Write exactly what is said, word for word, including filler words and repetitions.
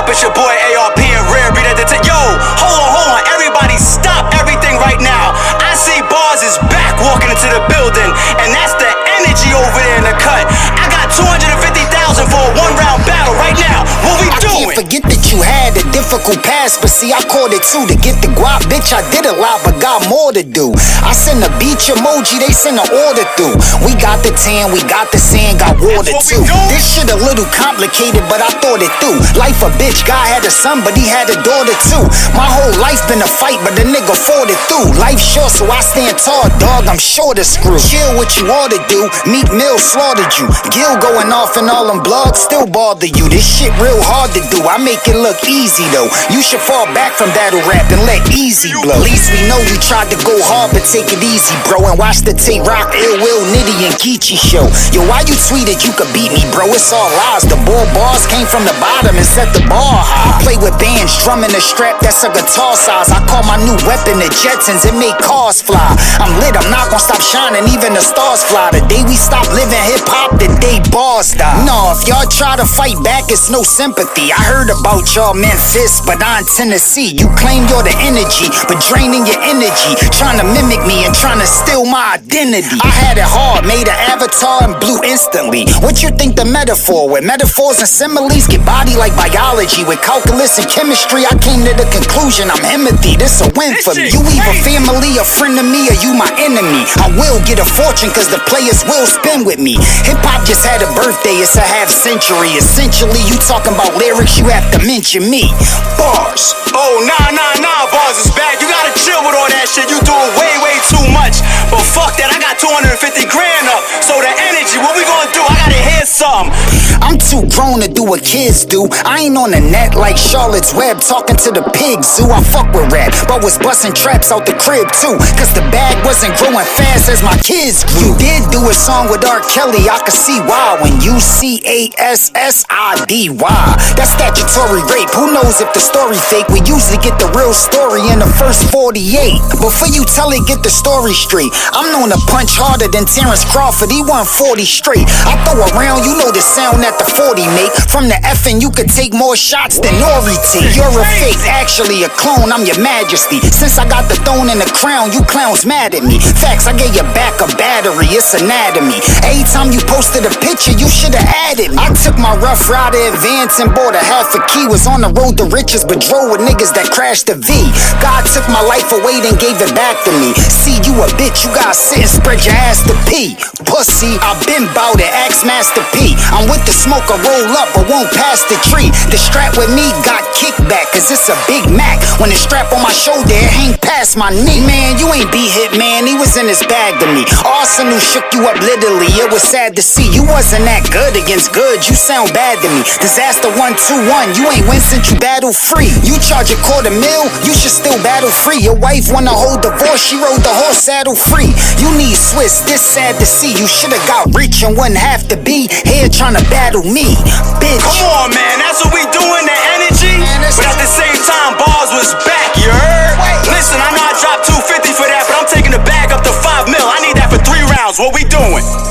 It's your boy A R P and Rare Beat at the t- Yo, hold on, hold on. Everybody stop everything right now. I see Bars is back walking into the building, and that's the energy over there in the cut. I got two hundred fifty thousand for a one-round battle right now. What we I doing? can't forget that you had a difficult past, but see, I called it too to get the guap. Bitch, I did a lot, but got more to do. I send a beach emoji, they send an order through. We got the tan, we got the sand, got water too. This shit a little complicated, but I thought it through. Life a bitch, God had a son, but he had a daughter too. My whole life been a fight, but the nigga fought it through. Life short, so I stand tall, dog, I'm sure to screw. Chill what you ought to do, Meek Mill slaughtered you. Gil going off and all them blogs still bother you. This shit real hard to do, I make it look easy though. You should fall back from battle rap and let easy blow. At least we know you tried to go hard, but take it easy, bro. And watch the Tay Rock, Ill Will, Nitty, and Geechee show. Yo, why you tweeted you could beat me, bro? It's all lies. The bull bars came from the bottom and set the bar high. I play with bands, drumming a strap that's a guitar size. I call my new weapon the Jetsons, it make cars fly. I'm lit, I'm not gonna stop shining, even the stars fly. The day we stop living hip-hop, the day bars die. No, if y'all try to fight back, it's no sympathy. I heard about y'all Memphis, but I'm Tennessee. You claim you're the energy, but draining your energy. Trying to mimic me and trying to steal my identity. I had it hard, made an avatar and blew instantly. What you think the metaphor with? Metaphors and similes get body like biology. With calculus and chemistry, I came to the conclusion I'm Himothy. This a win for me. You either family, a friend of me, or you my enemy. I will get a fortune cause the players will spin with me. Hip-hop just had a birthday, it's a half century. Essentially, you talking about lyrics, you have to mention me. Bars. Oh, nah, nah, nah, Bars is back. You gotta chill with all that shit. You doing way, way too much. But fuck that, I got two hundred fifty grand up. So the energy, what we gonna do? I gotta hear some. I'm too grown to do what kids do. I ain't on the net like Charlotte's Web talking to the pig zoo. I fuck with rap, but was busting traps out the crib too. Cause the bag wasn't growing fast as my kids grew. You did do a song with R. Kelly, I could see why. When you C A S S I D Y, that's statutory rape. Who knows if the story fake? We usually get the real story in the first forty-eight. Before you tell it, get the story straight. I'm known to punch harder than Terrence Crawford, he won forty straight. I throw around, you know the sound that the forty make. From the effing, you could take more shots than Nori T. You're a fake, actually a clone, I'm your majesty. Since I got the throne and the crown, you clowns mad at me. Facts, I gave your back a battery, it's anatomy. Every time you posted a picture, you should've added me. I took my Rough Rider advance and bought a half a key. Was on the road to riches, but drove with niggas that crashed the V. God took my life away, then gave it back to me. See, you a bitch, you gotta sit and spread your ass to pee. Pussy, I been bout it, ask Master P. I'm with the smoke, I roll up, but won't pass the tree. The strap with me got kickback, cause it's a Big Mac. When the strap on my shoulder, it hang past my knee. Man, you ain't B-Hit, man, he was in his bag to me. Arsenal shook you up literally, it was sad to see. You wasn't that good against good, you sound bad to me. Disaster one two one, you ain't win since you battle free. You charge a quarter mil, you should still battle free. Your wife wanna hold divorce, she rode the horse saddle free. You need Swiss, this sad to see. You should've got rich and wouldn't have to be here trying to battle me, bitch. Come on, man, that's what we doing, the energy. But at the same time, Bars was back, you heard? Listen, I know I dropped two fifty for that, but I'm taking the bag up to five mil. I need that for three rounds. What we doing?